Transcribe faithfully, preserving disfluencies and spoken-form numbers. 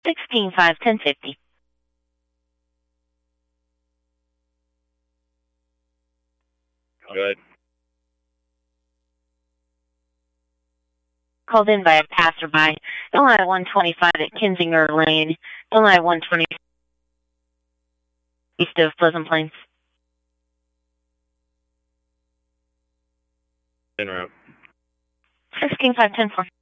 Sixteen five ten fifty. Good. Called in by a passerby. Illinois one twenty-five at Kinzinger Lane. Illinois one twenty east of Pleasant Plains. En route. Sixteen five ten four.